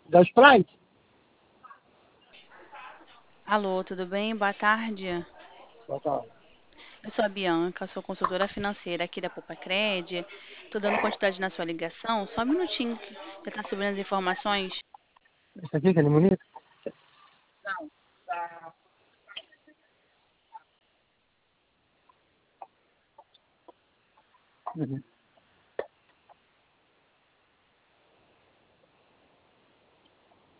Da Sprite? Alô, tudo bem? Boa tarde. Boa tarde. Eu sou a Bianca, sou consultora financeira aqui da Popacred. Estou dando quantidade na sua ligação. Só um minutinho que já está subindo as informações. Isso aqui que é limonita? Uhum.